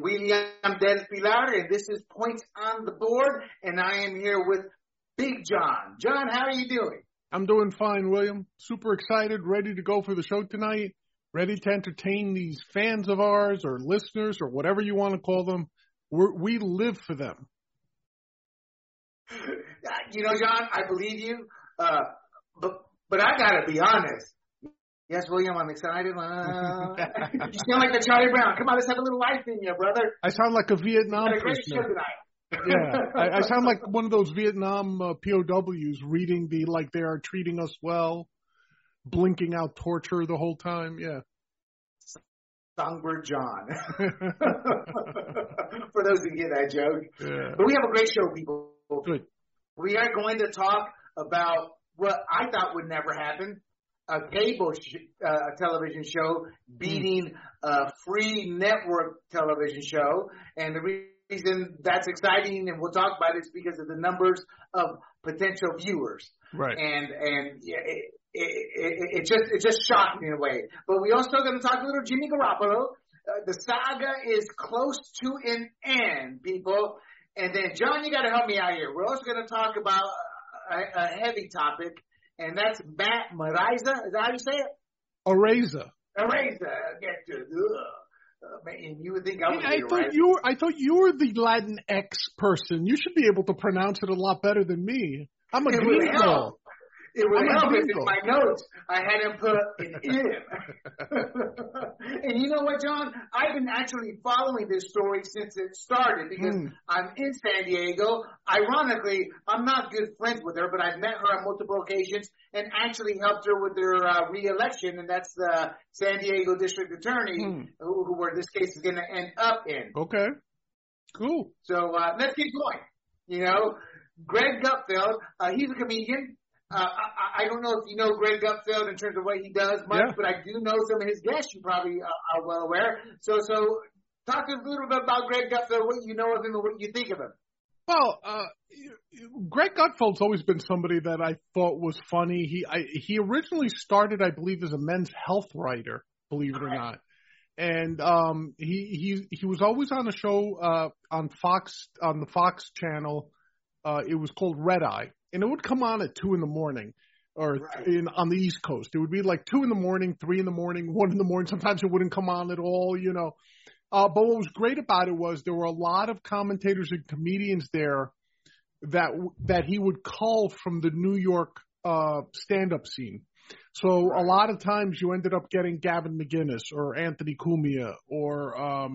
William Del Pilar, and this is Points on the Board, and I am here with Big John. John, how are you doing? I'm doing fine, William. Super excited, ready to go for the show tonight, ready to entertain these fans of ours or listeners or whatever you want to call them. We live for them. You know, John, I believe you, but I got to be honest. Yes, William, I'm excited. You sound like the Charlie Brown. Come on, let's have a little life in you, brother. I sound like a Vietnam prisoner. Yeah, I sound like one of those Vietnam POWs reading like they are treating us well, blinking out torture the whole time. Yeah. Songbird John. For those who get that joke. Yeah. But we have a great show, people. Good. We are going to talk about what I thought would never happen. A cable television show beating a free network television show. And the reason that's exciting, and we'll talk about it, is because of the numbers of potential viewers. Right. And yeah, it just shocked me in a way. But we also going to talk a little Jimmy Garoppolo. The saga is close to an end, people. And then, John, you got to help me out here. We're also going to talk about a heavy topic, and that's Matt Araiza. Is that how you say it? Araiza. Get to man, you would think I was I thought you were the Latin X person. You should be able to pronounce it a lot better than me. I'm a gringo. It would help if in my notes I had him put an in. And you know what, John? I've been actually following this story since it started because I'm in San Diego. Ironically, I'm not good friends with her, but I've met her on multiple occasions and actually helped her with her re-election, and that's the San Diego District Attorney, who where this case is going to end up in. Okay. Cool. So let's keep going. You know, Greg Gutfeld, he's a comedian. I don't know if you know Greg Gutfeld in terms of what he does much, but I do know some of his guests. You probably are well aware. So talk a little bit about Greg Gutfeld, what you know of him and what you think of him. Well, Greg Gutfeld's always been somebody that I thought was funny. He originally started, I believe, as a men's health writer, believe it or not. And he was always on a show on the Fox channel. It was called Red Eye. And it would come on at 2 a.m. or on the East Coast. It would be like 2 a.m, 3 a.m, 1 a.m. Sometimes it wouldn't come on at all, you know. But what was great about it was there were a lot of commentators and comedians there that he would cull from the New York stand-up scene. So a lot of times you ended up getting Gavin McInnes or Anthony Cumia or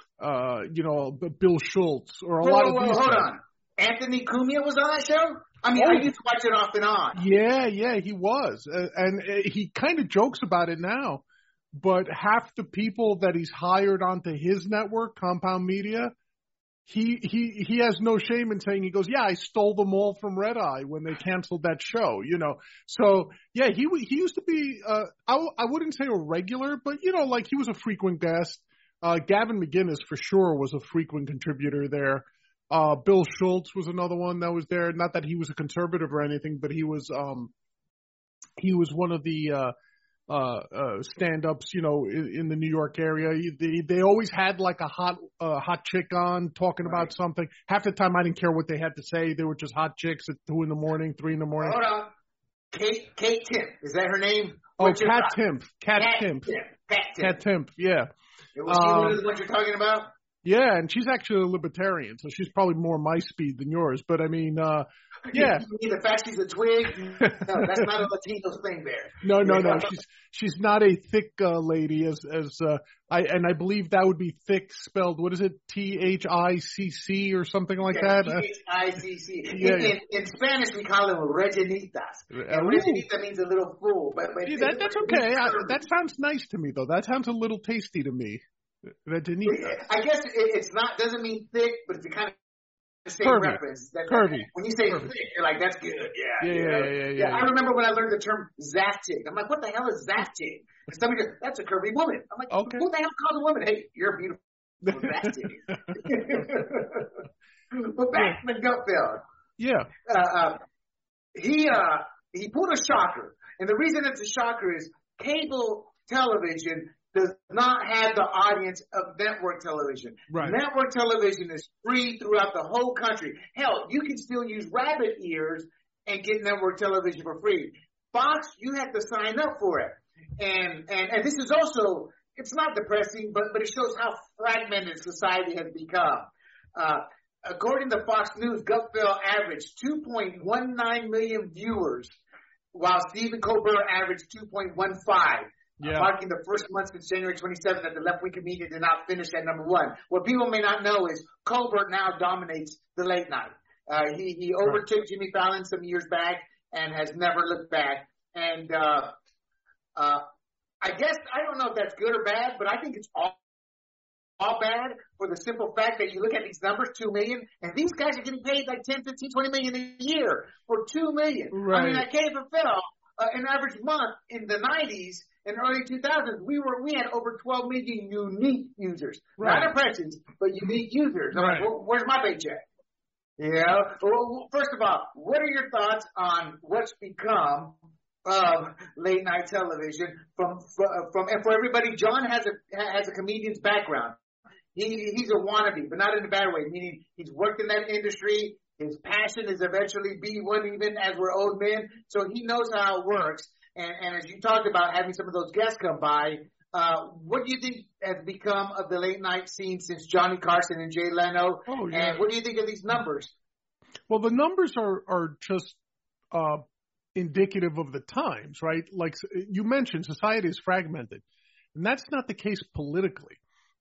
Bill Schultz or a lot of these guys. Hold on. Anthony Cumia was on that show? I mean, I used to watch it off and on. Yeah, he was. And he kind of jokes about it now. But half the people that he's hired onto his network, Compound Media, he has no shame in saying, he goes, yeah, I stole them all from Red Eye when they canceled that show, you know. So, yeah, he used to be, I wouldn't say a regular, but, you know, like he was a frequent guest. Gavin McInnes, for sure, was a frequent contributor there. Bill Schultz was another one that was there. Not that he was a conservative or anything, but he was one of the stand-ups, you know, in the New York area. They always had like a hot chick on talking about something. Half the time I didn't care what they had to say. They were just hot chicks at 2 a.m, 3 a.m. Hold on. Kate Timpf. Is that her name? Kat Timpf. Kat Timpf, yeah. Was she one of the ones you're talking about? Yeah, and she's actually a libertarian, so she's probably more my speed than yours. But I mean, yeah. You mean the fact she's a twig? No, that's not a Latino thing there. No. She's not a thick lady, I believe that would be thick spelled. What is it? THICC or something like that. THICC. Yeah. In Spanish, we call them rellenitas. And rellenita means a little fool. But that's okay. That sounds nice to me, though. That sounds a little tasty to me. Rellenita. I guess it's not. Doesn't mean thick, but it's the kind of same curvy. Reference. Curvy. When you say thick, you're like, that's good. Yeah. I remember when I learned the term Zaptic. I'm like, what the hell is Zaptic? Somebody goes, that's a curvy woman. I'm like, okay. Who the hell calls a woman? Hey, you're a beautiful Zaptic. But back to Gutfeld. Yeah. He pulled a shocker. And the reason it's a shocker is cable television does not have the audience of network television. Right. Network television is free throughout the whole country. Hell, you can still use rabbit ears and get network television for free. Fox, you have to sign up for it. And this is also, it's not depressing, but it shows how fragmented society has become. According to Fox News, Gutfeld averaged 2.19 million viewers, while Stephen Colbert averaged 2.15, marking the first month since January 27th that the left-wing comedian did not finish at number one. What people may not know is Colbert now dominates the late night. He overtook Jimmy Fallon some years back and has never looked back. And I guess, I don't know if that's good or bad, but I think it's all bad for the simple fact that you look at these numbers, 2 million, and these guys are getting paid like 10, 15, 20 million a year for 2 million. Right. I mean, at KFFL, an average month in the 90s and early 2000s, we had over 12 million unique users. Right. Not impressions, but unique users. Right. Like, where's my paycheck? Yeah. Well, first of all, what are your thoughts on what's become of late night television from and for everybody? John has a comedian's background. He's a wannabe, but not in a bad way, meaning he's worked in that industry. His passion is eventually be one even as we're old men. So he knows how it works. And as you talked about having some of those guests come by, what do you think has become of the late night scene since Johnny Carson and Jay Leno? Oh, yeah. And what do you think of these numbers? Well, the numbers are just indicative of the times, right? Like you mentioned, society is fragmented. And that's not the case politically.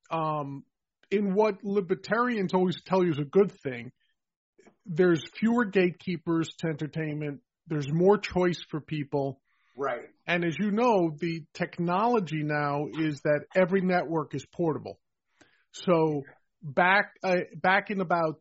In what libertarians always tell you is a good thing, there's fewer gatekeepers to entertainment. There's more choice for people. Right. And as you know, the technology now is that every network is portable. So back in about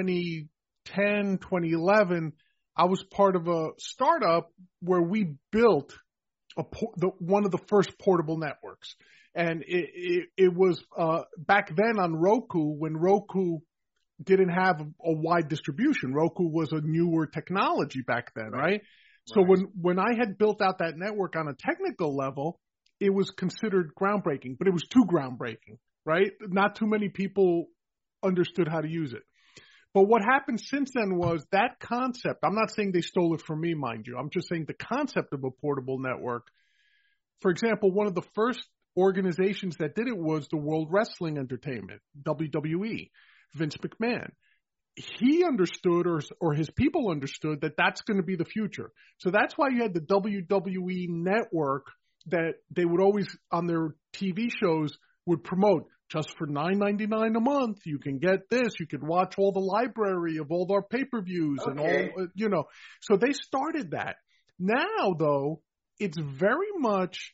2010, 2011, I was part of a startup where we built one of the first portable networks. And it was back then on Roku, when Roku didn't have a wide distribution. Roku was a newer technology back then, right? So when I had built out that network on a technical level, it was considered groundbreaking, but it was too groundbreaking, right? Not too many people understood how to use it. But what happened since then was that concept, I'm not saying they stole it from me, mind you. I'm just saying the concept of a portable network. For example, one of the first organizations that did it was the World Wrestling Entertainment, WWE, Vince McMahon. He understood, or his people understood, that that's going to be the future. So that's why you had the WWE network that they would always, on their TV shows, would promote. Just for $9.99 a month, you can get this. You can watch all the library of all our pay-per-views and all, So they started that. Now, though, it's very much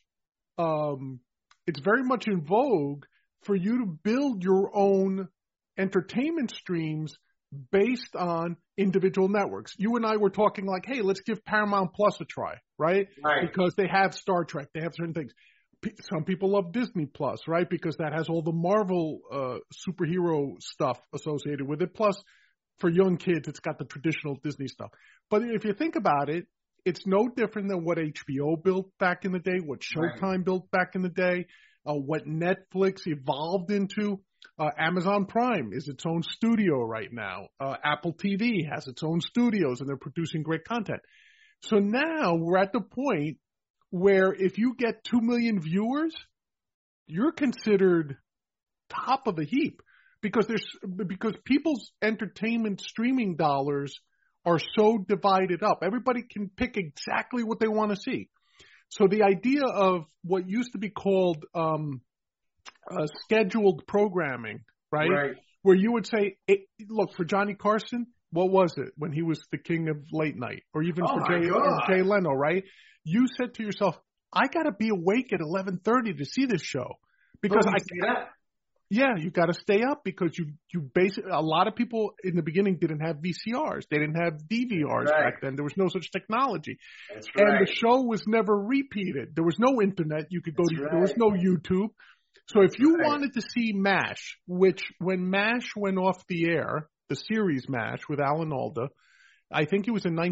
in vogue for you to build your own entertainment streams based on individual networks. You and I were talking like, hey, let's give Paramount Plus a try, right? Because they have Star Trek, they have certain things. Some people love Disney Plus, right? Because that has all the Marvel superhero stuff associated with it. Plus, for young kids, it's got the traditional Disney stuff. But if you think about it, it's no different than what HBO built back in the day, what Showtime built back in the day, what Netflix evolved into. Amazon Prime is its own studio right now. Apple TV has its own studios, and they're producing great content. So now we're at the point where if you get 2 million viewers, you're considered top of the heap because people's entertainment streaming dollars are so divided up. Everybody can pick exactly what they want to see. So the idea of what used to be called scheduled programming, right? Where you would say, look, for Johnny Carson, what was it when he was the king of late night? Or even for Jay Leno, right? You said to yourself, I got to be awake at 11:30 to see this show because you got to stay up because you basically, a lot of people in the beginning didn't have VCRs. They didn't have DVRs back then. There was no such technology. And the show was never repeated. There was no internet. You could go to, there was no YouTube. So if you wanted to see MASH, which when MASH went off the air, the series MASH with Alan Alda, I think it was in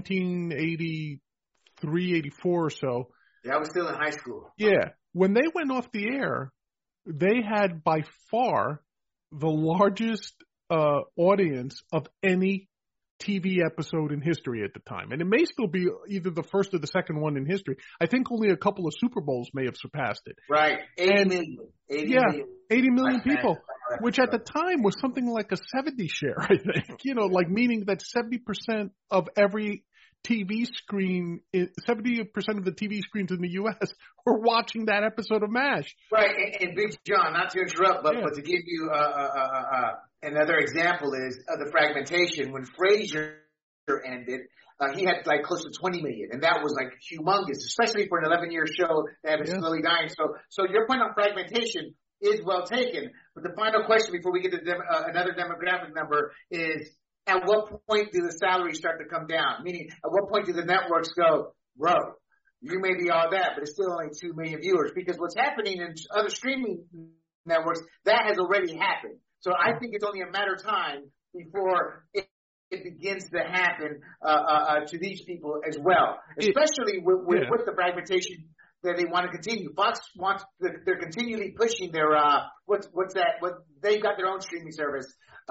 1983, 84 or so. Yeah, I was still in high school. Yeah. When they went off the air, they had by far the largest audience of any TV episode in history at the time. And it may still be either the first or the second one in history. I think only a couple of Super Bowls may have surpassed it. Right. 80 million people, which at the time was something like a 70 share, I think. Like meaning that 70% of every TV screen, 70% of the TV screens in the U.S. were watching that episode of MASH. Right. And Big John, not to interrupt, but to give you another example is the fragmentation. When Frasier ended, he had like close to 20 million, and that was like humongous, especially for an 11-year show that was slowly dying. So your point on fragmentation is well taken. But the final question before we get to another demographic number is, at what point do the salaries start to come down? Meaning, at what point do the networks go, bro, you may be all that, but it's still only 2 million viewers? Because what's happening in other streaming networks, that has already happened. So I think it's only a matter of time before it begins to happen to these people as well, especially with the fragmentation that they want to continue. Fox wants, they're continually pushing their, what's that? What they've got their own streaming service.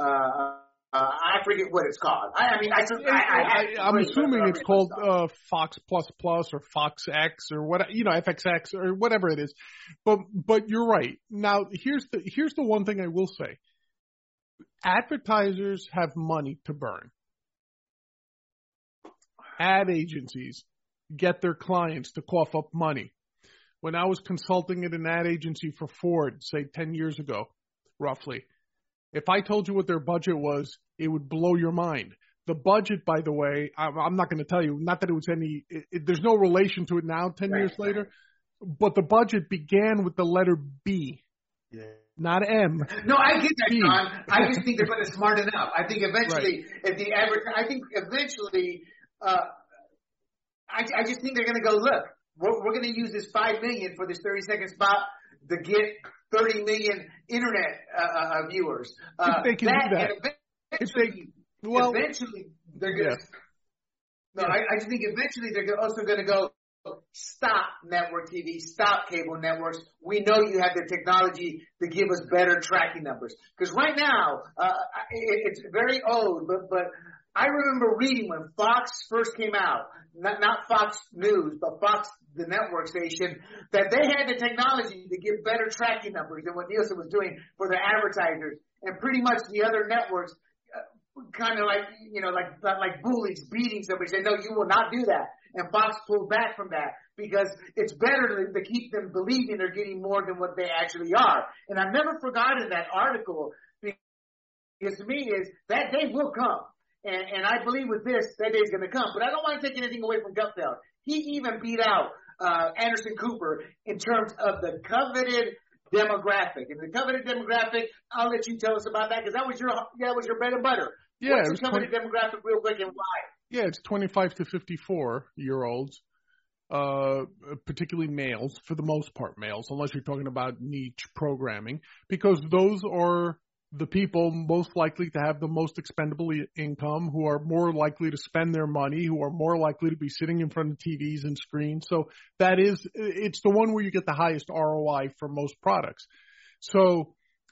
I forget what it's called. I'm assuming it's called Fox Plus Plus or Fox X or what, FXX or whatever it is. But you're right. Now here's the one thing I will say. Advertisers have money to burn. Ad agencies get their clients to cough up money. When I was consulting at an ad agency for Ford, say 10 years ago, roughly, if I told you what their budget was, it would blow your mind. The budget, by the way, I'm not going to tell you, not that it was there's no relation to it now 10 years later, but the budget began with the letter B. Yeah. Not M. No, I get that, John. I just think they're going to smarten up. I think eventually, I just think they're going to go, look, we're going to use this $5 million for this 30-second spot to get 30 million internet viewers. If they can do that. Eventually, they're going to. No, I just think eventually they're also going to go, stop network TV, stop cable networks. We know you have the technology to give us better tracking numbers. Because right now, it's very old, but I remember reading when Fox first came out, not Fox News, but Fox, the network station, that they had the technology to give better tracking numbers than what Nielsen was doing for their advertisers. And pretty much the other networks kind of like bullies beating somebody, say, no, you will not do that. And Fox pulled back from that because it's better to keep them believing they're getting more than what they actually are. And I've never forgotten that article, because to me is that day will come. And I believe with this, that day is going to come. But I don't want to take anything away from Gutfeld. He even beat out Anderson Cooper in terms of the coveted demographic. And the coveted demographic, I'll let you tell us about that, because that was your bread and butter. Yeah, what's the coveted demographic real quick and why? Yeah, it's 25 to 54-year-olds, particularly males, for the most part males, unless you're talking about niche programming, because those are the people most likely to have the most expendable income, who are more likely to spend their money, who are more likely to be sitting in front of TVs and screens. So it's the one where you get the highest ROI for most products. So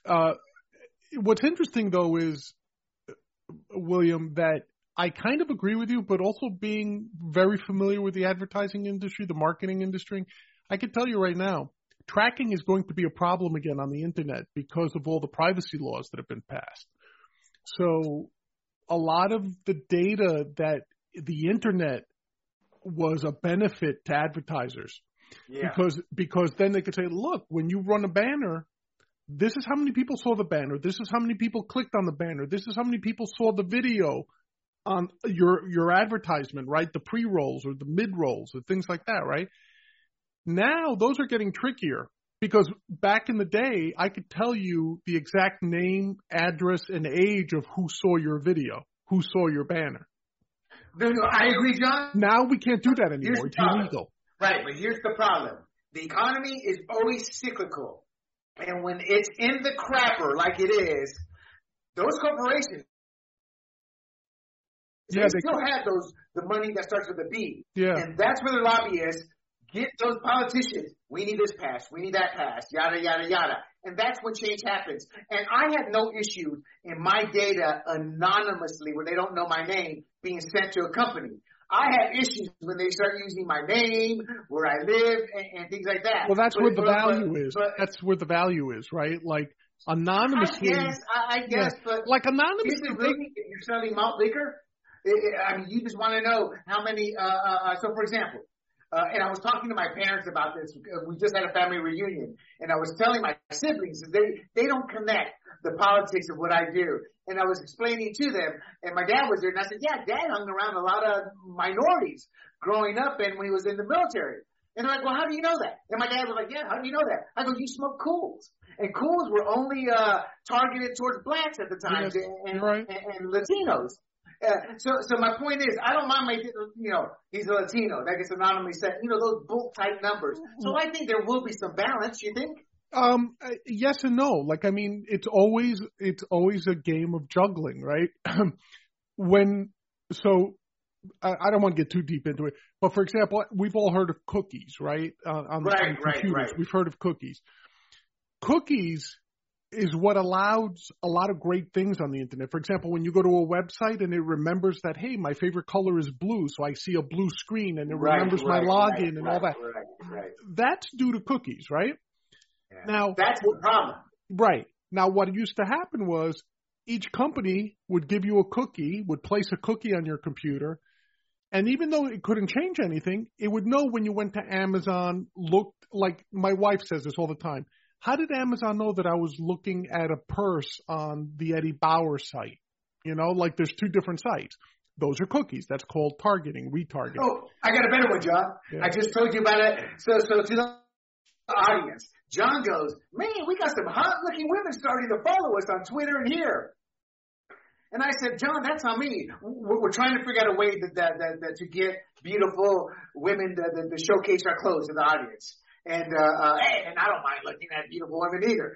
what's interesting, though, is, William, that I kind of agree with you, but also being very familiar with the advertising industry, the marketing industry, I can tell you right now, tracking is going to be a problem again on the internet because of all the privacy laws that have been passed. So a lot of the data that the internet was a benefit to advertisers, because then they could say, look, when you run a banner, this is how many people saw the banner. This is how many people clicked on the banner. This is how many people saw the video on your advertisement, right? The pre-rolls or the mid-rolls or things like that, right? Now those are getting trickier, because back in the day, I could tell you the exact name, address, and age of who saw your video, who saw your banner. No, I agree, John. Now we can't do that anymore. It's illegal. Right, but here's the problem. The economy is always cyclical. And when it's in the crapper like it is, those corporations, they still have the money that starts with a B. Yeah. And that's where the lobbyists get those politicians. We need this passed. We need that passed. Yada, yada, yada. And that's when change happens. And I have no issue in my data anonymously, where they don't know my name, being sent to a company. I have issues when they start using my name, where I live, and things like that. Well, that's where the value is. That's where the value is, right? Like, anonymously. I guess, but like anonymously. You're selling malt liquor? I mean, you just want to know how many, so for example, and I was talking to my parents about this. We just had a family reunion, and I was telling my siblings that they don't connect the politics of what I do. And I was explaining to them, and my dad was there, and I said, yeah, Dad hung around a lot of minorities growing up and when he was in the military. And they're like, well, how do you know that? And my dad was like, yeah, how do you know that? I go, you smoke Cools. And Cools were only targeted towards blacks at the time, yes, and right. and Latinos. So my point is, I don't mind he's a Latino, that gets anonymously set, those bulk type numbers. So I think there will be some balance, you think? Yes and no. Like, I mean, it's always a game of juggling, right? I don't want to get too deep into it, but for example, we've all heard of cookies, right? On computers, right. We've heard of cookies. Cookies is what allows a lot of great things on the internet. For example, when you go to a website and it remembers that, hey, my favorite color is blue, so I see a blue screen and it remembers my login and all that. Right. That's due to cookies, right? Yeah. Now that's the problem. Right. Now what used to happen was each company would give you a cookie, would place a cookie on your computer, and even though it couldn't change anything, it would know when you went to Amazon, looked like my wife says this all the time. How did Amazon know that I was looking at a purse on the Eddie Bauer site? Like there's two different sites. Those are cookies. That's called targeting, retargeting. Oh, I got a better one, John. Yeah. I just told you about it. So to the audience, John goes, man, we got some hot-looking women starting to follow us on Twitter and here. And I said, John, that's on me. We're trying to figure out a way that to get beautiful women to showcase our clothes to the audience. And I don't mind looking at beautiful women either.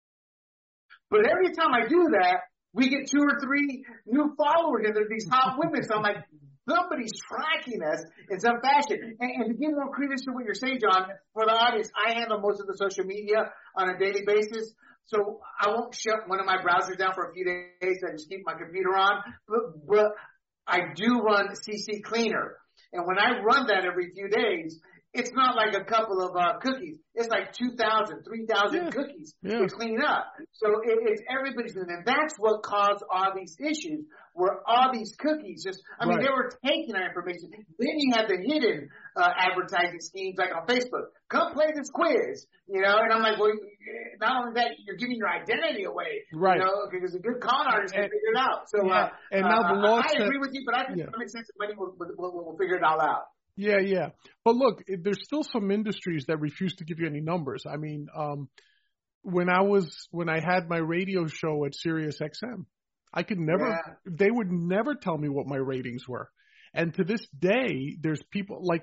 But every time I do that, we get 2 or 3 new followers, and there's these hot women. So I'm like, somebody's tracking us in some fashion. And to give more credence to what you're saying, John, for the audience, I handle most of the social media on a daily basis. So I won't shut one of my browsers down for a few days. I just keep my computer on. But I do run CC Cleaner. And when I run that every few days, it's not like a couple of cookies. It's like 2,000, 3,000 cookies to clean up. So it's everybody's doing it. And that's what caused all these issues, where all these cookies they were taking our information. Then you have the hidden advertising schemes like on Facebook. Come play this quiz, and I'm like, well, not only that, you're giving your identity away, right? Because a good con artist can figure it out. So, and now the law I agree with you, but I think it makes sense that we'll figure it all out. Yeah. But look, there's still some industries that refuse to give you any numbers. I mean, when I had my radio show at Sirius XM, they would never tell me what my ratings were. And to this day, there's people like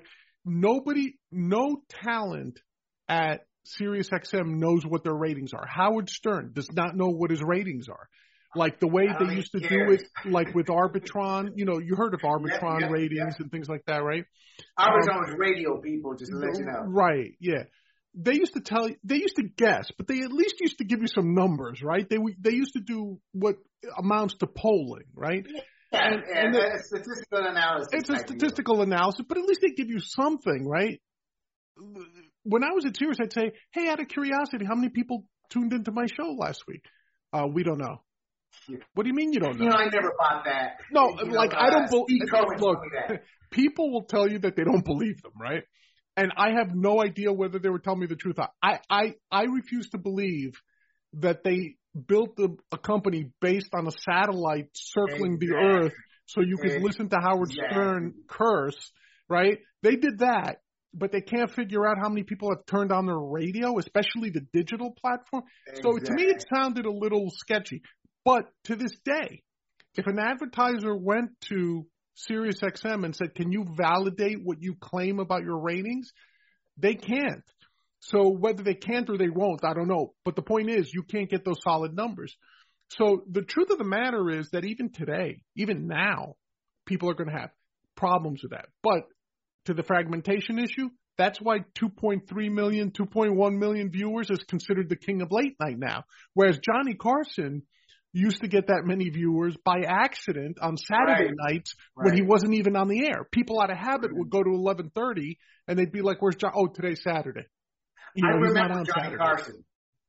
no talent at Sirius XM knows what their ratings are. Howard Stern does not know what his ratings are. Like the way they used to do it, like with Arbitron, you heard of Arbitron ratings and things like that, right? Arbitron was radio people, just to let you know. Right, yeah. They used to guess, but they at least used to give you some numbers, right? They used to do what amounts to polling, right? Yeah, and it's statistical analysis. It's a statistical analysis, but at least they give you something, right? When I was at Sirius, I'd say, hey, out of curiosity, how many people tuned into my show last week? We don't know. What do you mean you don't know? I never bought that. No, I don't believe. Look, people will tell you that they don't believe them, right? And I have no idea whether they were telling me the truth. I refuse to believe that they built a company based on a satellite circling the Earth so you could listen to Howard Stern curse, right? They did that, but they can't figure out how many people have turned on their radio, especially the digital platform. So to me, it sounded a little sketchy. But to this day, if an advertiser went to Sirius XM and said, can you validate what you claim about your ratings? They can't. So whether they can't or they won't, I don't know. But the point is, you can't get those solid numbers. So the truth of the matter is that even today, even now, people are going to have problems with that. But to the fragmentation issue, That's why 2.3 million, 2.1 million viewers is considered the king of late night now. Whereas Johnny Carson used to get that many viewers by accident on Saturday nights when he wasn't even on the air. People out of habit would go to 11:30 and they'd be like, "Where's John? Oh, today's Saturday." I remember Johnny Carson.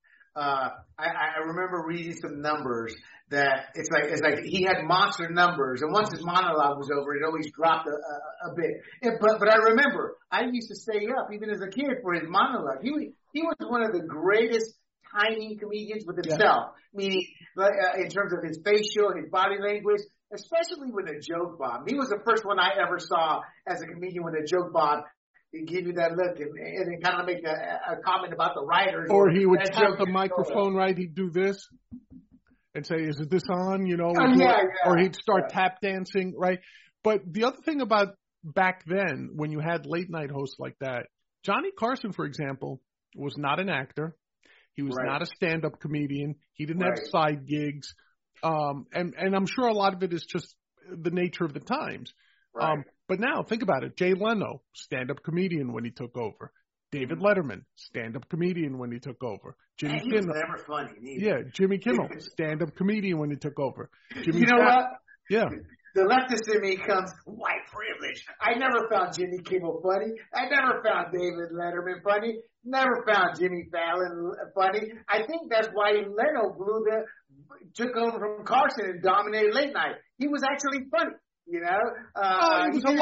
I remember reading some numbers that it's like he had monster numbers, and once his monologue was over, it always dropped a bit. But I remember I used to stay up even as a kid for his monologue. He was one of the greatest timing comedians with himself, meaning in terms of his facial and his body language, especially with a joke bomb. He was the first one I ever saw as a comedian with a joke bomb. He'd give you that look and then kind of make a comment about the writers. Or he would tap the microphone, right? He'd do this and say, "Is this on?" You know, or he'd start tap dancing, right? But the other thing about back then, when you had late night hosts like that, Johnny Carson, for example, was not an actor. He was not a stand-up comedian. He didn't have side gigs. And I'm sure a lot of it is just the nature of the times. But now, think about it. Jay Leno, stand-up comedian when he took over. David Letterman, stand-up comedian when he took over. Jimmy Kimmel. He was never funny. Neither. Yeah, Jimmy Kimmel, stand-up comedian when he took over. You know what? Yeah. The leftist in me comes white privilege. I never found Jimmy Kimmel funny. I never found David Letterman funny. Never found Jimmy Fallon funny. I think that's why Leno took over from Carson and dominated late night. He was actually funny. You know, it was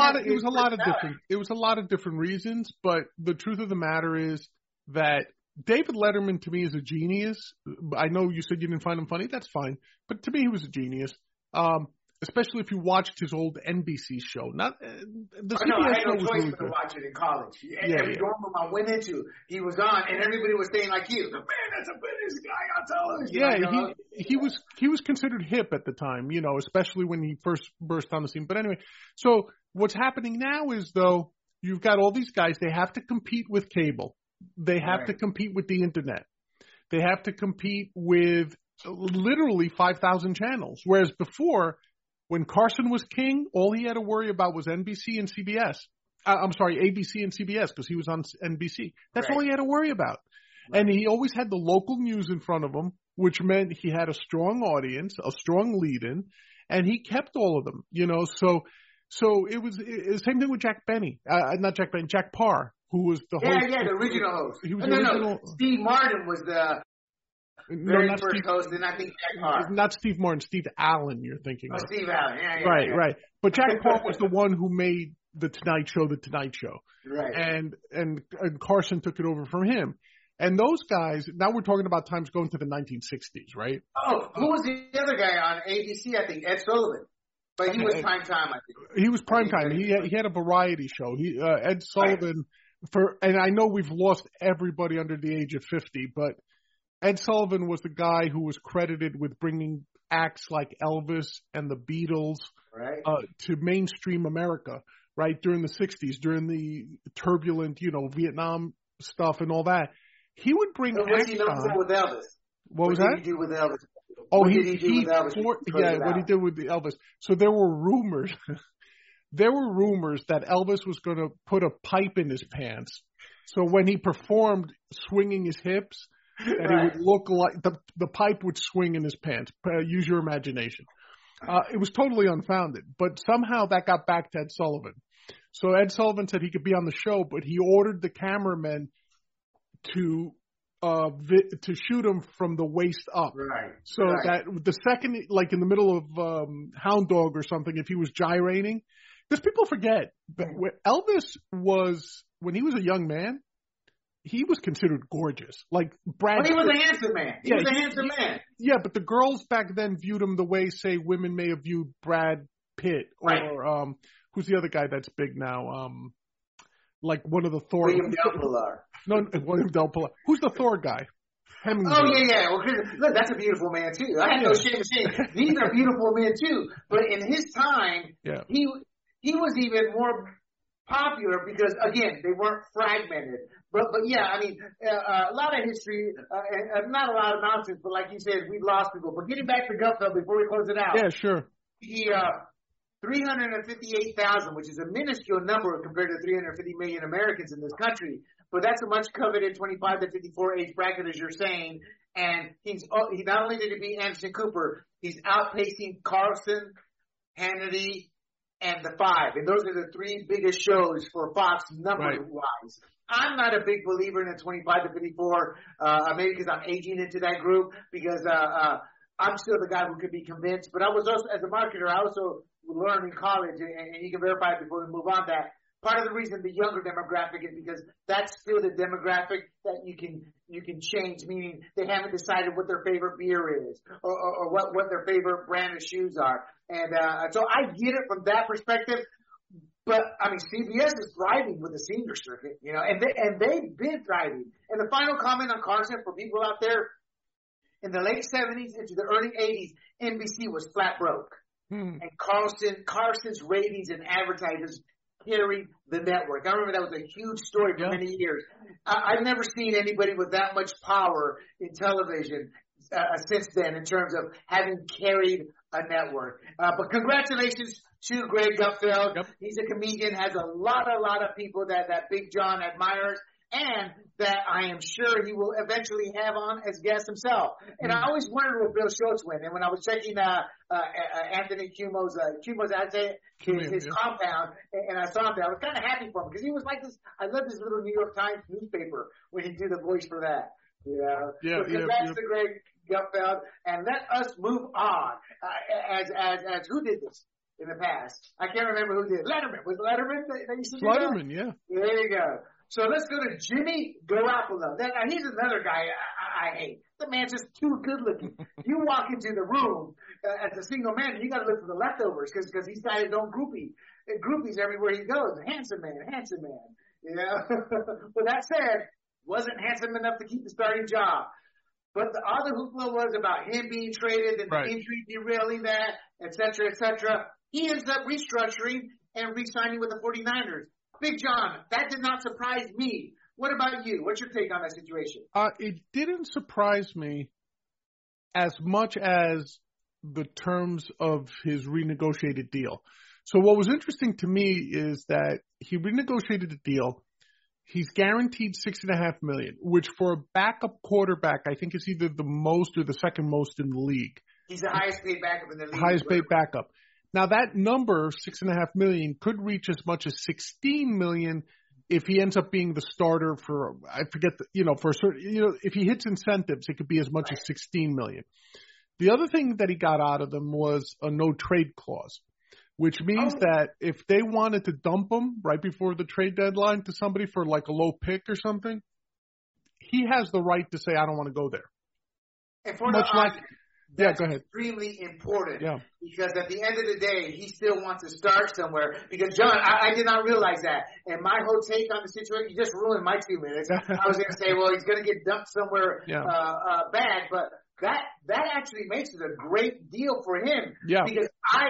a lot of different reasons, but the truth of the matter is that David Letterman to me is a genius. I know you said you didn't find him funny. That's fine, but to me he was a genius. Especially if you watched his old NBC show. Not the CBS I had show no was choice really but to good. watch it in college. Every dorm room I went into, he was on, and everybody was saying like you, "Man, that's the funniest guy on television." Yeah, he was considered hip at the time, you know, especially when he first burst on the scene. But anyway, so what's happening now is though you've got all these guys. They have to compete with cable. They have to compete with the internet. They have to compete with literally 5,000 channels, whereas before, when Carson was king, all he had to worry about was NBC and CBS. I'm sorry, ABC and CBS, because he was on NBC. That's all he had to worry about. And he always had the local news in front of him, which meant he had a strong audience, a strong lead-in, and he kept all of them, you know. So it was the same thing with Jack Parr, who was the host. Yeah, the original host. He was no. Steve Martin was the very first host, and I think Jack Parr. Not Steve Martin, Steve Allen you're thinking of. Steve Allen, Right. But Jack Parr was the one who made The Tonight Show, Right. And Carson took it over from him. And those guys, now we're talking about times going to the 1960s, right? Oh, who was the other guy on ABC, I think? Ed Sullivan. But he was prime time, I think. He was prime time. He had a variety show. Ed Sullivan, and I know we've lost everybody under the age of 50, but Ed Sullivan was the guy who was credited with bringing acts like Elvis and the Beatles to mainstream America, right, during the 60s, during the turbulent, you know, Vietnam stuff and all that. He would bring acts on. What did he do with Elvis? What was that? What did he do with Elvis? Oh, what did he do with Elvis? What he did with the Elvis. So there were rumors. There were rumors that Elvis was going to put a pipe in his pants. So when he performed swinging his hips, that he would look like the pipe would swing in his pants. Use your imagination. It was totally unfounded, but somehow that got back to Ed Sullivan. So Ed Sullivan said he could be on the show, but he ordered the cameramen to shoot him from the waist up. Right. So that the second, like in the middle of Hound Dog or something, if he was gyrating, because people forget, but Elvis was, when he was a young man, he was considered gorgeous. Like Brad. Well, he was a handsome man. He was a handsome man. Yeah, but the girls back then viewed him the way, say, women may have viewed Brad Pitt or who's the other guy that's big now? Like one of the Thor. William Del Pilar. No, William Del Pilar. Who's the Thor guy? Hemingway. Oh yeah. Well, look, that's a beautiful man too. I had no shame in saying these are beautiful men too. But in his time, he was even more popular because again they weren't fragmented. But yeah, I mean, a lot of history, not a lot of nonsense, but like you said, we've lost people. But getting back to Gutfeld before we close it out. Yeah, sure. 358,000, which is a minuscule number compared to 350 million Americans in this country. But that's a much coveted 25 to 54 age bracket, as you're saying. And he not only did he beat Anderson Cooper, he's outpacing Carlson, Hannity, and The Five. And those are the three biggest shows for Fox number-wise. I'm not a big believer in the 25 to 54, maybe because I'm aging into that group, because I'm still the guy who could be convinced. But I was also, as a marketer, I also learned in college, and you can verify it before we move on, that part of the reason the younger demographic is because that's still the demographic that you can change, meaning they haven't decided what their favorite beer is or what their favorite brand of shoes are. And so I get it from that perspective. But, I mean, CBS is thriving with the senior circuit, you know, and they've been thriving. And the final comment on Carson for people out there, in the late 70s into the early 80s, NBC was flat broke. And Carson's ratings and advertisers carried the network. I remember that was a huge story for many years. I've never seen anybody with that much power in television since then in terms of having carried a network. But congratulations to Greg Gutfeld. Yep. He's a comedian, has a lot of people that Big John admires, and that I am sure he will eventually have on as guest himself. And I always wondered what Bill Schultz went. And when I was checking Anthony Cuomo's his compound, and I saw him there, I was kind of happy for him because he was like this. I love this little New York Times newspaper when he did the voice for that. So congrats to Greg Gutfeld, and let us move on. As who did this in the past? I can't remember who did. Letterman. Was Letterman that used to do that? Letterman, yeah. There you go. So let's go to Jimmy Garoppolo. Now he's another guy I hate. The man's just too good looking. You walk into the room as a single man, and you got to look for the leftovers because these guys don't groupies everywhere he goes. Handsome man. You know. With that said, wasn't handsome enough to keep the starting job. But the other hoopla was about him being traded and the injury derailing that, et cetera. He ends up restructuring and re-signing with the 49ers. Big John, that did not surprise me. What about you? What's your take on that situation? It didn't surprise me as much as the terms of his renegotiated deal. So what was interesting to me is that he renegotiated the deal. He's guaranteed $6.5 million, which for a backup quarterback, I think is either the most or the second most in the league. He's the highest paid backup in the league. Highest paid backup. Now that number, $6.5 million, could reach as much as $16 million if he ends up being the starter for, I forget, for a certain, if he hits incentives, it could be as much as $16 million. The other thing that he got out of them was a no trade clause, which means that if they wanted to dump him right before the trade deadline to somebody for like a low pick or something, he has the right to say, I don't want to go there. And for go ahead. Extremely important because at the end of the day, he still wants to start somewhere. Because, John, I did not realize that. And my whole take on the situation, you just ruined my 2 minutes. I was going to say, well, he's going to get dumped somewhere bad. But that actually makes it a great deal for him. Yeah. Because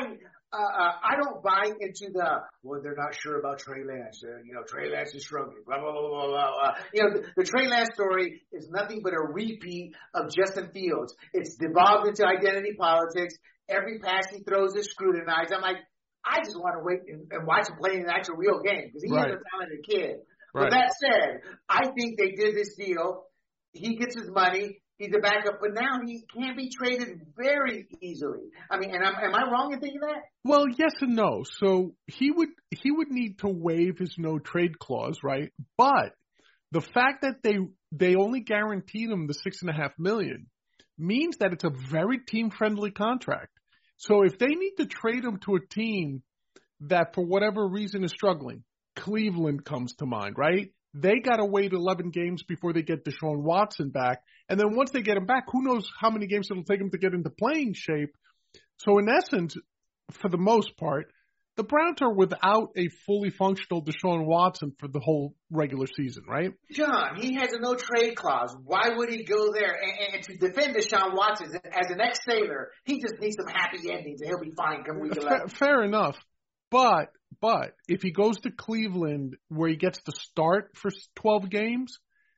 I don't buy into they're not sure about Trey Lance. Trey Lance is struggling, blah, blah, blah, blah, blah. The Trey Lance story is nothing but a repeat of Justin Fields. It's devolved into identity politics. Every pass he throws is scrutinized. I'm like, I just want to wait and watch him play in an actual real game because he's a talented kid. Right. But that said, I think they did this deal. He gets his money. He's a backup, but now he can't be traded very easily. I mean, and am I wrong in thinking that? Well, yes and no. So he would need to waive his no trade clause, right? But the fact that they only guaranteed him the $6.5 million means that it's a very team friendly contract. So if they need to trade him to a team that for whatever reason is struggling, Cleveland comes to mind, right? They got to wait 11 games before they get Deshaun Watson back. And then once they get him back, who knows how many games it'll take him to get into playing shape. So in essence, for the most part, the Browns are without a fully functional Deshaun Watson for the whole regular season, right? John, he has a no-trade clause. Why would he go there? And to defend Deshaun Watson, as an ex-Sailor, he just needs some happy endings and he'll be fine come week 11. Fair enough. But if he goes to Cleveland where he gets to start for 12 games,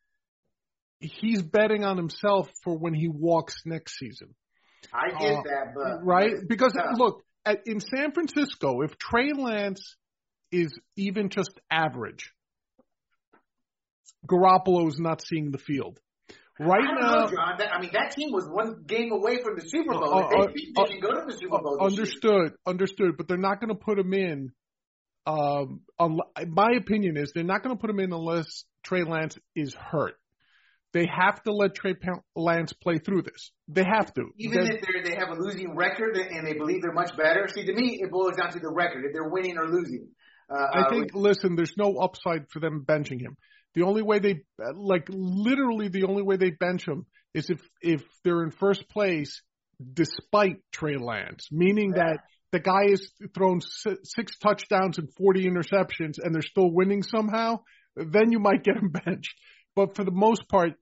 he's betting on himself for when he walks next season. I get that, but right? Because look, in San Francisco, if Trey Lance is even just average, Garoppolo is not seeing the field. Right I don't now, know, John. That team was one game away from the Super Bowl. They can go to the Super Bowl. Understood. But they're not going to put him in. My opinion is they're not going to put him in unless Trey Lance is hurt. They have to let Trey Lance play through this. They have to. Even if they have a losing record and they believe they're much better. See, to me, it boils down to the record. If they're winning or losing. I think, listen, there's no upside for them benching him. The only way literally the only way they bench him is if they're in first place despite Trey Lance, meaning that the guy has thrown 6 touchdowns and 40 interceptions and they're still winning somehow, then you might get him benched. But for the most part,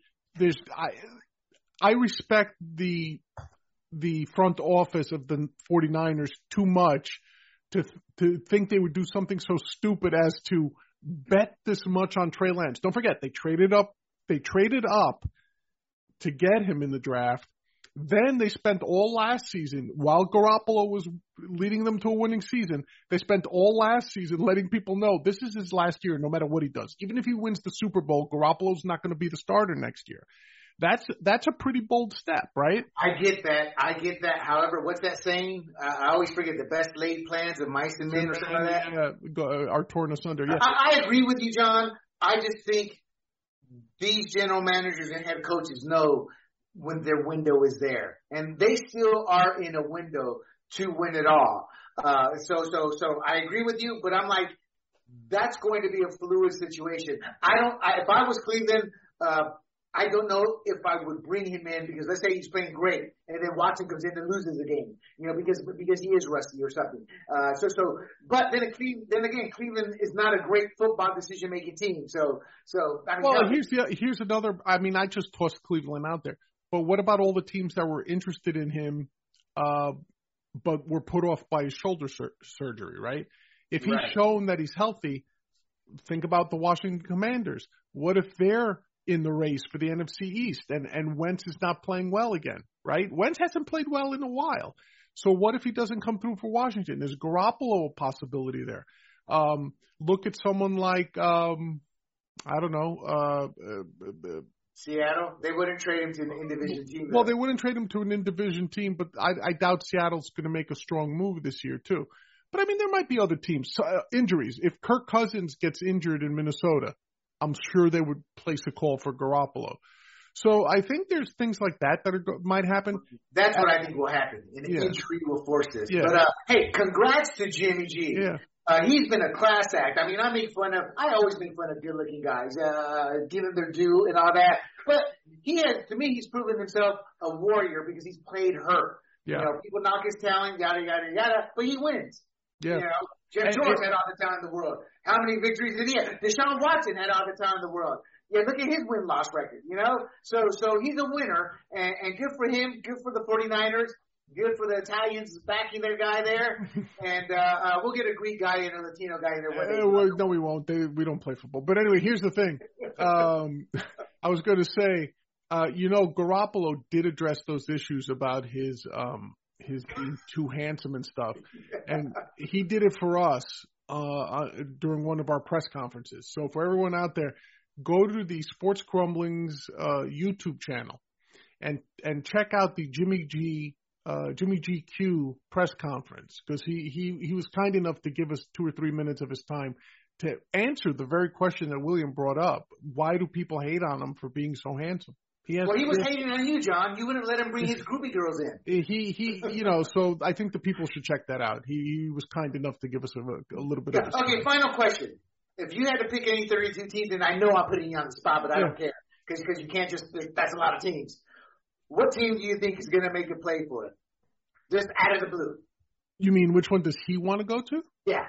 I respect the front office of the 49ers too much to think they would do something so stupid as to bet this much on Trey Lance. Don't forget, they traded up to get him in the draft. Then they spent all last season, while Garoppolo was leading them to a winning season, they spent all last season letting people know this is his last year no matter what he does. Even if he wins the Super Bowl, Garoppolo's not going to be the starter next year. That's a pretty bold step, right? I get that. However, what's that saying? I always forget, the best laid plans of mice and men or something like that. Are torn asunder. Yeah. I agree with you, John. I just think these general managers and head coaches know when their window is there, and they still are in a window to win it all. So I agree with you, but I'm like, that's going to be a fluid situation. If I was Cleveland, I don't know if I would bring him in because let's say he's playing great and then Watson comes in and loses the game, because he is rusty or something. But then again, Cleveland is not a great football decision-making team. Here's another. I just tossed Cleveland out there, but what about all the teams that were interested in him, but were put off by his shoulder surgery, right? If he's shown that he's healthy, think about the Washington Commanders. What if they're in the race for the NFC East and Wentz is not playing well again, right? Wentz hasn't played well in a while. So what if he doesn't come through for Washington? Is Garoppolo a possibility there? Look at someone like, Seattle. They wouldn't trade him to an in-division team. Well, they wouldn't trade him to an in-division team, but I doubt Seattle's going to make a strong move this year too. But there might be other teams. Injuries. If Kirk Cousins gets injured in Minnesota, I'm sure they would place a call for Garoppolo. So I think there's things like that might happen. That's what I think will happen. An injury will force this. Yeah. But hey, congrats to Jimmy G. Yeah. He's been a class act. I always make fun of good-looking guys, give them their due and all that. But to me, he's proven himself a warrior because he's played hurt. Yeah. People knock his talent, yada, yada, yada, but he wins. Yeah. Jeff George had all the time in the world. How many victories did he have? Deshaun Watson had all the time in the world. Yeah, look at his win-loss record, So he's a winner, and good for him, good for the 49ers, good for the Italians backing their guy there, and we'll get a Greek guy and a Latino guy in there. No, we won't. We don't play football. But anyway, here's the thing. I was going to say, Garoppolo did address those issues about his being too handsome and stuff, and he did it for us during one of our press conferences. So for everyone out there, go to the Sports Crumblings YouTube channel and check out the Jimmy GQ press conference, because he was kind enough to give us 2 or 3 minutes of his time to answer the very question that William brought up. Why do people hate on him for being so handsome? He was hating on you, John. You wouldn't let him bring his groupie girls in. So I think the people should check that out. He was kind enough to give us a little bit of a Okay, final question. If you had to pick any 32 teams, and I know I'm putting you on the spot, but I don't care, because you can't that's a lot of teams. What team do you think is going to make a play for it? Just out of the blue. You mean which one does he want to go to? Yeah.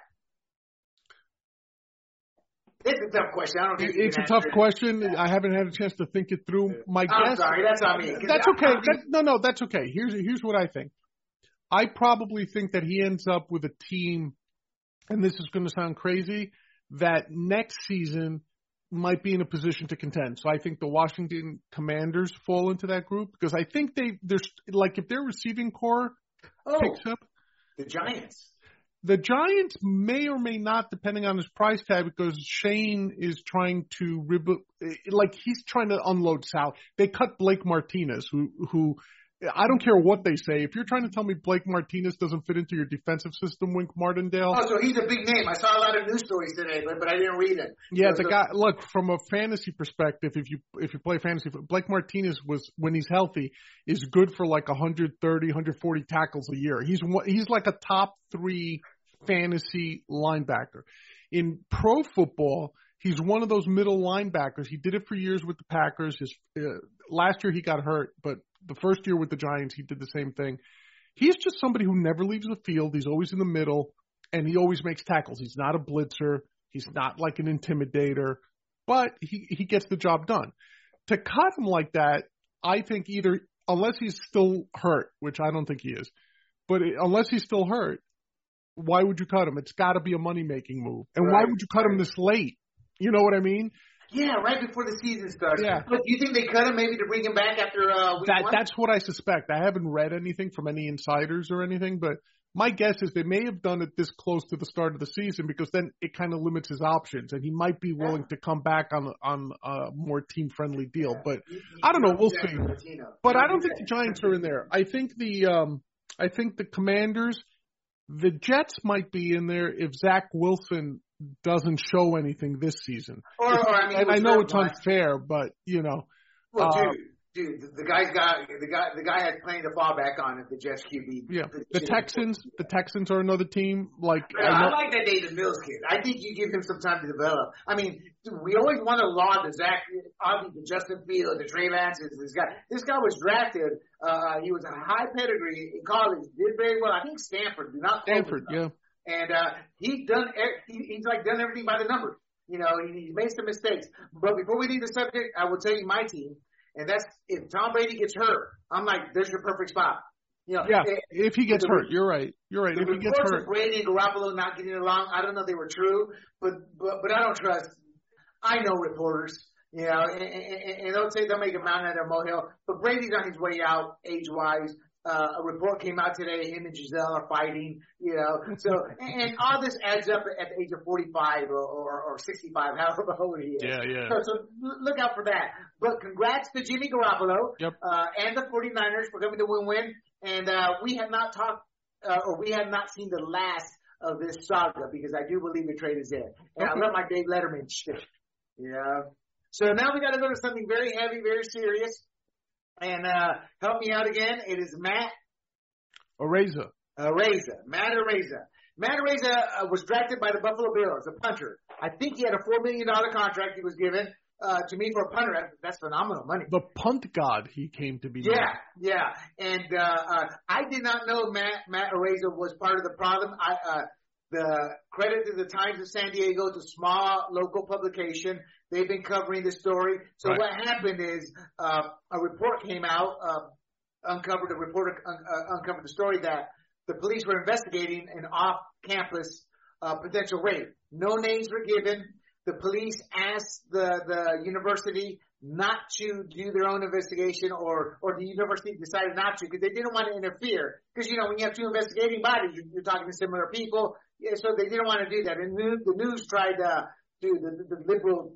It's a tough question. I don't think it's a tough question. I haven't had a chance to think it through. I'm sorry, that's on me. That's okay. No, that's okay. Here's what I think. I probably think that he ends up with a team, and this is going to sound crazy, that next season might be in a position to contend. So I think the Washington Commanders fall into that group, because I think there's if their receiving core picks up. the Giants. The Giants may or may not, depending on his price tag, because Shane is trying to he's trying to unload Sal. They cut Blake Martinez, who I don't care what they say. If you're trying to tell me Blake Martinez doesn't fit into your defensive system, Wink Martindale. Oh, so he's a big name. I saw a lot of news stories today, but I didn't read it. Yeah, the guy. Look, from a fantasy perspective, if you play fantasy, Blake Martinez when he's healthy is good for like 130, 140 tackles a year. He's like a top 3 fantasy linebacker. In pro football, he's one of those middle linebackers. He did it for years with the Packers. Last year he got hurt, but the first year with the Giants, he did the same thing. He's just somebody who never leaves the field. He's always in the middle, and he always makes tackles. He's not a blitzer. He's not like an intimidator, but he gets the job done. To cut him like that, I think either, unless he's still hurt, which I don't think he is, but unless he's still hurt, why would you cut him? It's got to be a money-making move. And why would you cut him this late? You know what I mean? Yeah, right before the season starts. Yeah. But do you think they cut him maybe to bring him back after week 1? That's what I suspect. I haven't read anything from any insiders or anything, but my guess is they may have done it this close to the start of the season because then it kind of limits his options, and he might be willing to come back on a more team-friendly deal. But I don't know. We'll see. But I don't think the Giants are in there. I think the Commanders, the Jets might be in there if Zach Wilson doesn't show anything this season. I know it's unfair, but you know. Well, dude, the guy has plenty to fall back on if the Jets QB. Yeah, the Texans are another team. I like that David Mills kid. I think you give him some time to develop. I mean, we always want to laud the Justin Fields, the Trey Lances. This guy was drafted. He was a high pedigree in college. Did very well. I think Stanford. Yeah. And he's done everything by the numbers. You know, he's made some mistakes. But before we leave the subject, I will tell you my team. And that's if Tom Brady gets hurt, I'm like, there's your perfect spot. You know, if he gets hurt, you're right. If he gets hurt, Brady and Garoppolo not getting along, I don't know if they were true, but I don't trust. I know reporters, you know, and they'll say they'll make a mountain out of a molehill. But Brady's on his way out age-wise. A report came out today. Him and Giselle are fighting, you know. So, and all this adds up at the age of 45 or 65, however old he is. Yeah. So look out for that. But congrats to Jimmy Garoppolo and the 49ers for coming to win-win. And we have not talked or we have not seen the last of this saga because I do believe the trade is in. And I love my Dave Letterman shit. Yeah. So now we got to go to something very heavy, very serious. And help me out again. It is Matt Araiza. Matt Araiza. Matt Araiza was drafted by the Buffalo Bills, a punter. I think he had a $4 million contract he was given to me for a punter. That's phenomenal money. The punt god he came to be. Yeah. And I did not know Matt Araiza was part of the problem. The credit to the Times of San Diego, it's a small local publication. They've been covering the story. So what happened is a report came out, uncovered the story that the police were investigating an off-campus potential rape. No names were given. The police asked the university not to do their own investigation, or the university decided not to because they didn't want to interfere. Because, you know, when you have two investigating bodies, you're talking to similar people. Yeah, so they didn't want to do that. And the news tried to do the liberal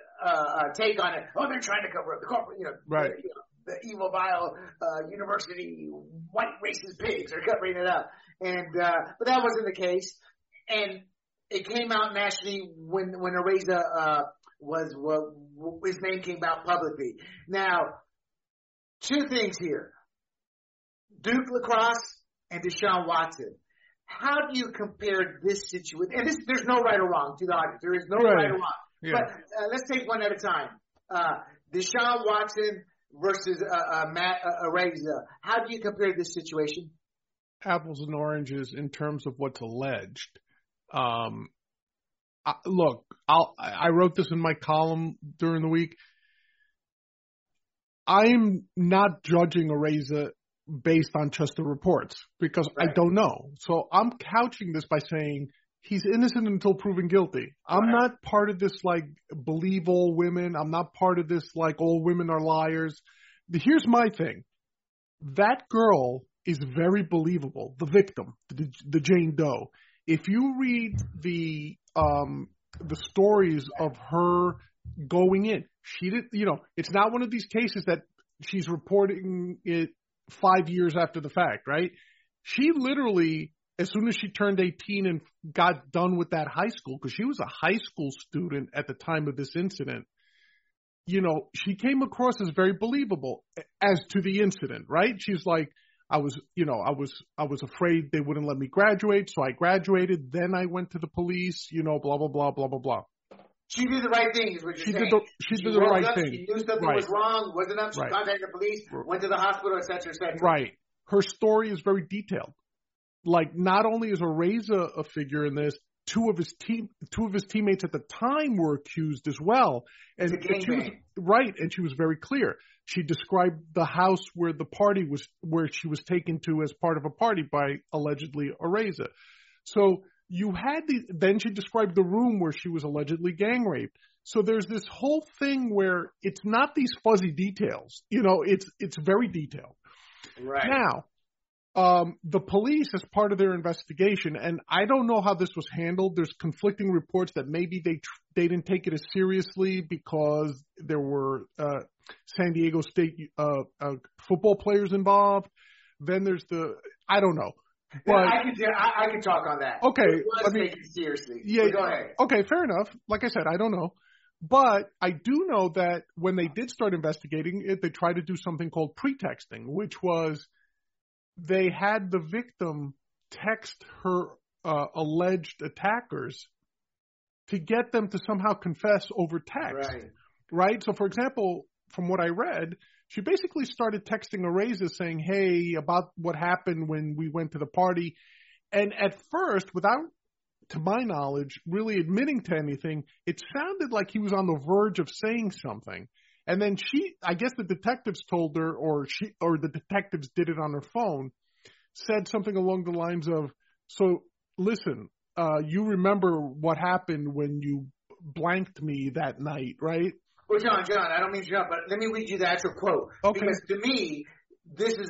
take on it. Oh, they're trying to cover up the corporate, the evil, vile university, white racist pigs are covering it up. And but that wasn't the case. And it came out nationally when Araiza his name came out publicly. Now, two things here: Duke lacrosse and Deshaun Watson. How do you compare this situation? And there's no right or wrong to the audience. There is no right or wrong. Yeah. But let's take one at a time. Deshaun Watson versus Matt Araiza. How do you compare this situation? Apples and oranges in terms of what's alleged. Look, I wrote this in my column during the week. I'm not judging Araiza based on just the reports because I don't know. So I'm couching this by saying he's innocent until proven guilty. I'm not part of this believe all women. I'm not part of this all women are liars. Here's my thing. That girl is very believable. The victim, the Jane Doe. If you read the stories of her going in, she did. It's not one of these cases that she's reporting it 5 years after the fact, right? She literally, as soon as she turned 18 and got done with that high school, because she was a high school student at the time of this incident, she came across as very believable as to the incident, right? She's like, I was afraid they wouldn't let me graduate, so I graduated. Then I went to the police, blah, blah, blah, blah, blah, blah. She did the right thing, is what you're saying. She did the right thing. She knew something was wrong, wasn't up. She contacted the police, went to the hospital, et cetera, et cetera. Right. Her story is very detailed. Like, not only is Araiza a figure in this, two of his teammates at the time were accused as well. And she was very clear. She described the house where she was taken to as part of a party by allegedly Araiza. So you had then she described the room where she was allegedly gang raped. So there's this whole thing where it's not these fuzzy details. It's very detailed. Right. Now, the police, as part of their investigation, and I don't know how this was handled. There's conflicting reports that maybe they didn't take it as seriously because there were San Diego State football players involved. Then there's I don't know. But I can talk on that. Okay, take it seriously. Yeah, go ahead. Okay, fair enough. Like I said, I don't know. But I do know that when they did start investigating it, they tried to do something called pretexting, which was they had the victim text her alleged attackers to get them to somehow confess over text. Right? So, for example, from what I read, she basically started texting Araiza saying, hey, about what happened when we went to the party. And at first, without, to my knowledge, really admitting to anything, it sounded like he was on the verge of saying something. And then I guess the detectives told her, or the detectives did it on her phone, said something along the lines of, so listen, you remember what happened when you blanked me that night, right? Well, John, I don't mean to jump, but let me read you the actual quote. Okay. Because to me, this is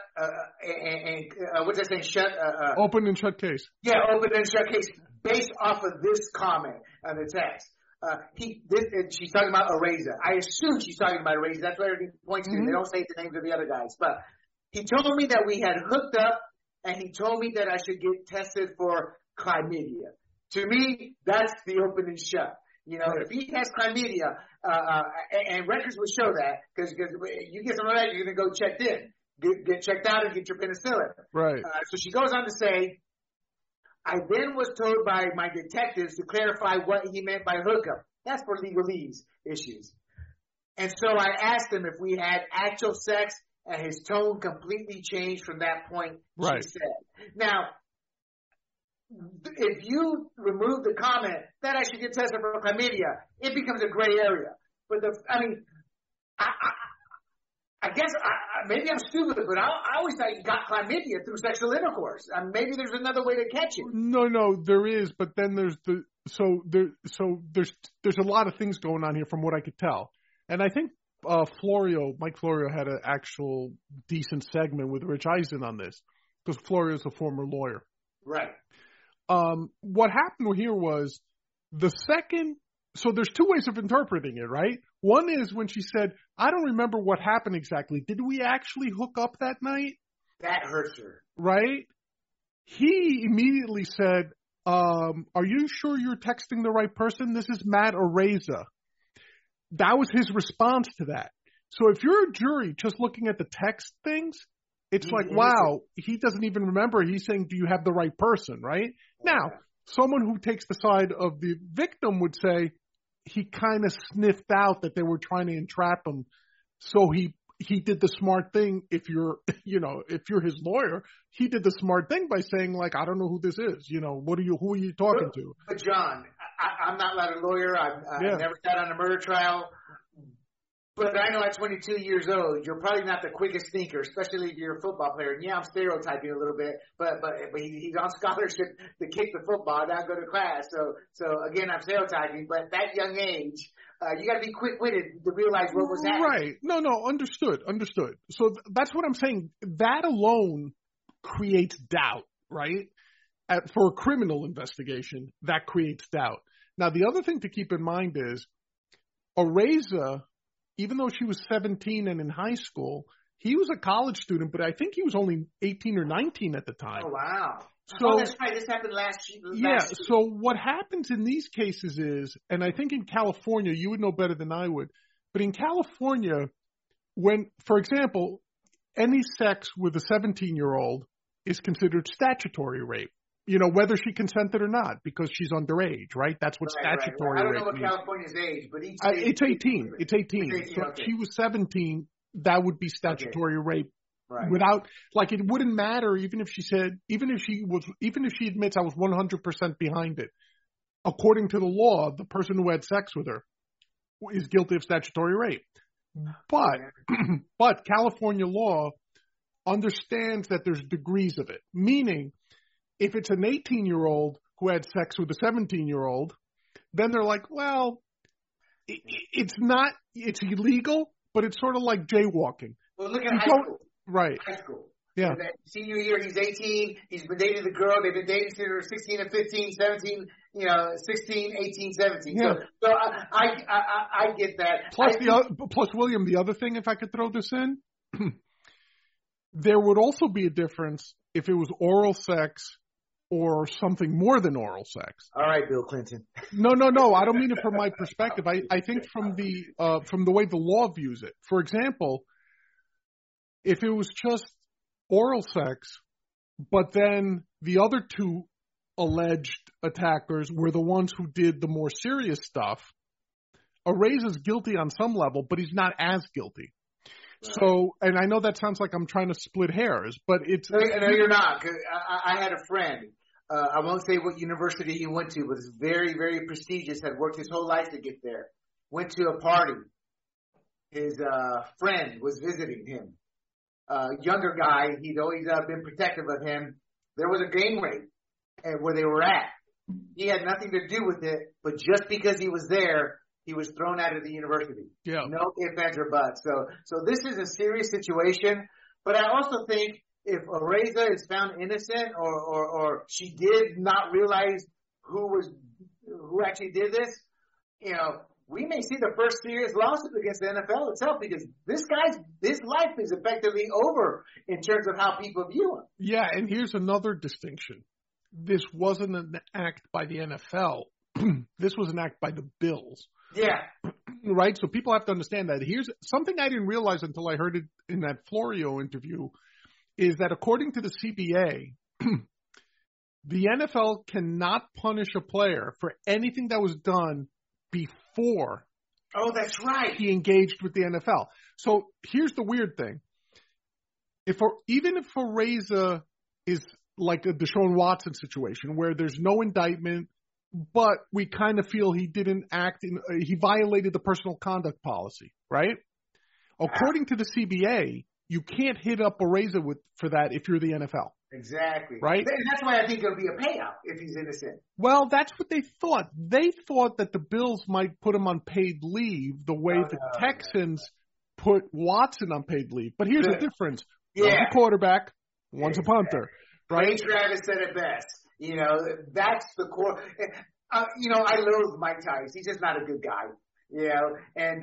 a open and shut case. Yeah, open and shut case based off of this comment on the text. She's talking about Araiza. I assume she's talking about Araiza. That's what everything points to. They don't say the names of the other guys. But he told me that we had hooked up, and he told me that I should get tested for chlamydia. To me, that's the open and shut. If he has chlamydia, and records will show that, because you get some of that, you're going to go checked in, get checked out, and get your penicillin. Right. So she goes on to say, I then was told by my detectives to clarify what he meant by hookup. That's for legalese issues. And so I asked him if we had actual sex, and his tone completely changed from that point, right. She said. Now, if you remove the comment that I should get tested for chlamydia, it becomes a gray area. But I guess maybe I'm stupid, but I always thought you got chlamydia through sexual intercourse. Maybe there's another way to catch it. No, there is, but then there's there's a lot of things going on here from what I could tell, and I think Mike Florio had an actual decent segment with Rich Eisen on this because Florio's a former lawyer. Right. What happened here was so there's two ways of interpreting it, right? One is when she said, I don't remember what happened exactly. Did we actually hook up that night? That hurts her. Right? He immediately said, are you sure you're texting the right person? This is Matt Araiza. That was his response to that. So if you're a jury just looking at the text things, it's like, wow, he doesn't even remember. He's saying, do you have the right person, right? Yeah. Now, someone who takes the side of the victim would say he kind of sniffed out that they were trying to entrap him. So he did the smart thing. If you're his lawyer, he did the smart thing by saying, like, I don't know who this is. Who are you talking to? But John, I'm not like a lawyer. I've never sat on a murder trial. But I know at 22 years old, you're probably not the quickest thinker, especially if you're a football player. And yeah, I'm stereotyping a little bit, but he's on scholarship to kick the football, not go to class. So again, I'm stereotyping. But at that young age, you got to be quick-witted to realize what was happening. Right. No, understood. So that's what I'm saying. That alone creates doubt, right? For a criminal investigation, that creates doubt. Now, the other thing to keep in mind is Araiza, even though she was 17 and in high school, he was a college student, but I think he was only 18 or 19 at the time. Oh, wow. So, that's right. This happened last year. Yeah. So what happens in these cases is, and I think in California, you would know better than I would, but in California, when, for example, any sex with a 17-year-old is considered statutory rape. You know, whether she consented or not, because she's underage, right? That's what statutory rape means. I don't know what California's age, but each state it's 18. It's 18. So okay. if she was 17, that would be statutory rape. Right. Without, like, it wouldn't matter even if she admits I was 100% behind it. According to the law, the person who had sex with her is guilty of statutory rape. But California law understands that there's degrees of it. Meaning, if it's an 18-year-old who had sex with a 17-year-old, then they're like, well, it's illegal, but it's sort of like jaywalking. Well, look at high school. Right. High school. Yeah. Senior year, he's 18. He's been dating the girl. They've been dating since they were 16 and 15, 17, 16, 18, 17. Yeah. So I get that. Plus, William, the other thing, if I could throw this in, there would also be a difference if it was oral sex or something more than oral sex. All right, Bill Clinton. No. I don't mean it from my perspective. I think from the way the law views it. For example, if it was just oral sex, but then the other two alleged attackers were the ones who did the more serious stuff, Araiza's guilty on some level, but he's not as guilty. Right. So, and I know that sounds like I'm trying to split hairs, but it's... No, you're not. 'Cause I had a friend. I won't say what university he went to, but it's very, very prestigious, had worked his whole life to get there. Went to a party. His friend was visiting him. Younger guy, he'd always been protective of him. There was a gang rape where they were at. He had nothing to do with it, but just because he was there, he was thrown out of the university. Yeah. No ifs, ands, or buts. So this is a serious situation. But I also think if Araiza is found innocent or she did not realize who actually did this, we may see the first serious lawsuit against the NFL itself, because his life is effectively over in terms of how people view him. Yeah, and here's another distinction. This wasn't an act by the NFL. This was an act by the Bills. Yeah. Right? So people have to understand that. Here's something I didn't realize until I heard it in that Florio interview, is that according to the CBA, the NFL cannot punish a player for anything that was done before that's right. he engaged with the NFL. So here's the weird thing. Even if Araiza is like a Deshaun Watson situation where there's no indictment, but we kind of feel he didn't act he violated the personal conduct policy, right? According to the CBA, you can't hit up Araiza for that if you're the NFL. Exactly. Right? And that's why I think it'll be a payout if he's innocent. Well, that's what they thought. They thought that the Bills might put him on paid leave the way the Texans put Watson on paid leave. But here's the difference. One's a quarterback, one's a punter. Right? Ray Travis said it best. That's the core. I loathe Mike Tice. He's just not a good guy. And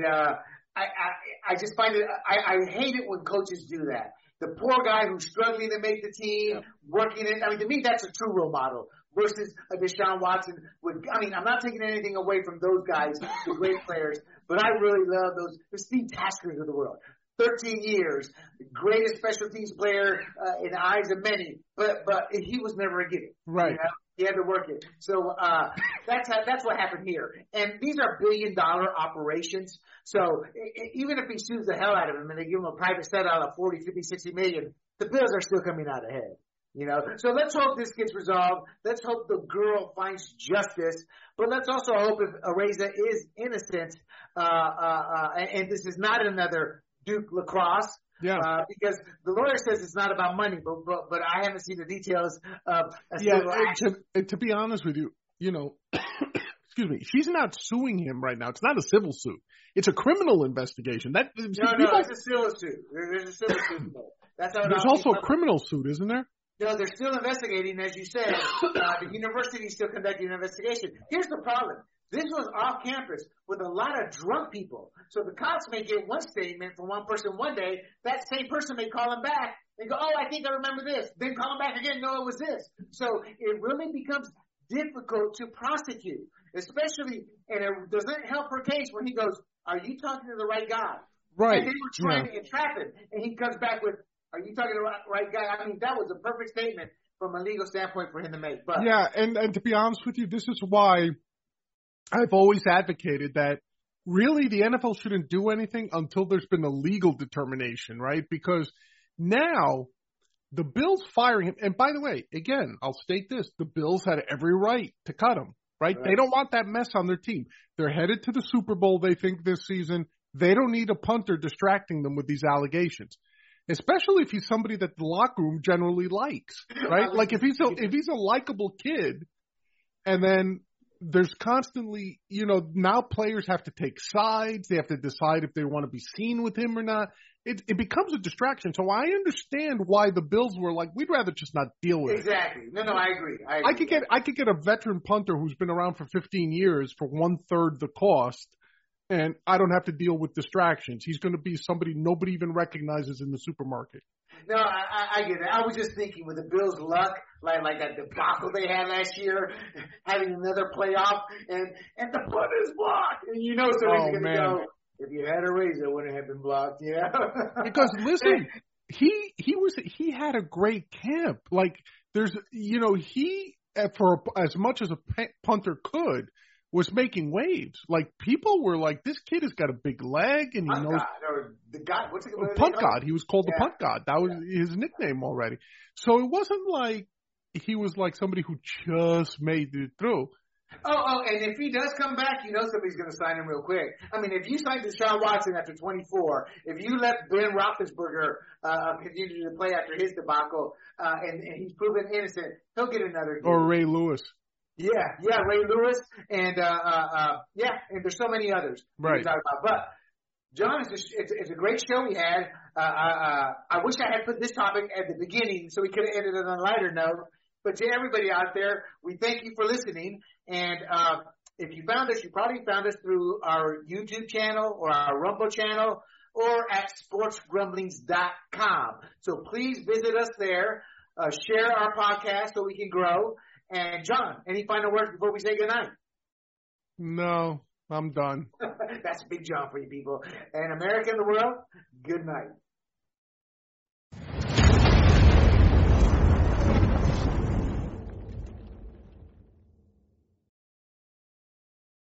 I just find it, I hate it when coaches do that. The poor guy who's struggling to make the team, working it. I mean, to me, that's a true role model versus a Deshaun Watson. I'm not taking anything away from those guys, the great players, but I really love the Steve Taskers of the world. 13 years, greatest special teams player in the eyes of many, but he was never a given. Right. He had to work it. So that's what happened here. And these are billion-dollar operations. So even if he sues the hell out of him and they give him a private set out of 40, 50, 60 million, the Bills are still coming out ahead. So let's hope this gets resolved. Let's hope the girl finds justice. But let's also hope if Araiza is innocent, and this is not another Duke lacrosse. Yeah. Because the lawyer says it's not about money, but I haven't seen the details of. To be honest with you, excuse me, she's not suing him right now. It's not a civil suit. It's a criminal investigation. No, it's a civil suit. There's a civil suit. That's how there's also a criminal suit, isn't there? No, they're still investigating, as you said. The university is still conducting an investigation. Here's the problem. This was off campus with a lot of drunk people. So the cops may get one statement from one person one day. That same person may call them back and go, oh, I think I remember this. Then call them back again. No, it was this. So it really becomes difficult to prosecute, especially, and it doesn't help her case when he goes, are you talking to the right guy? Right. And they were trying to entrap him. And he comes back with, are you talking to the right guy? I mean, that was a perfect statement from a legal standpoint for him to make. But yeah, and to be honest with you, this is why I've always advocated that really the NFL shouldn't do anything until there's been a legal determination, right? Because now the Bills firing him, and by the way, again, I'll state this, the Bills had every right to cut him, right? They don't want that mess on their team. They're headed to the Super Bowl, they think, this season. They don't need a punter distracting them with these allegations, especially if he's somebody that the locker room generally likes, right? Like if he's a likable kid, and then there's constantly, now players have to take sides. They have to decide if they want to be seen with him or not. It becomes a distraction. So I understand why the Bills were like, we'd rather just not deal with it. Exactly. No, I agree. I could get a veteran punter who's been around for 15 years for 1/3 the cost, and I don't have to deal with distractions. He's going to be somebody nobody even recognizes in the supermarket. No, I get it. I was just thinking with the Bills' luck, like that debacle they had last year, having another playoff, and the punt is blocked, and somebody's going to go, if you had a razor, it wouldn't have been blocked, yeah. Because listen, he had a great camp. Like he for as much as a punter could was making waves. Like people were like, this kid has got a big leg and he knows. The god, what's it called? Punt God. He was called the Punt God. That was his nickname already. So it wasn't like he was like somebody who just made it through. Oh, and if he does come back, somebody's going to sign him real quick. I mean, if you signed Deshaun Watson after 24, if you let Ben Roethlisberger continue to play after his debacle, and he's proven innocent, he'll get another deal. Or Ray Lewis. Yeah, Ray Lewis, and and there's so many others. Right. To talk about. But John, it's a great show we had. I wish I had put this topic at the beginning so we could have ended on a lighter note. But to everybody out there, we thank you for listening. And if you found us, you probably found us through our YouTube channel or our Rumble channel or at sportsgrumblings.com. So please visit us there. Share our podcast so we can grow. And John, any final words before we say goodnight? No, I'm done. That's Big John for you people. And America and the world, good night.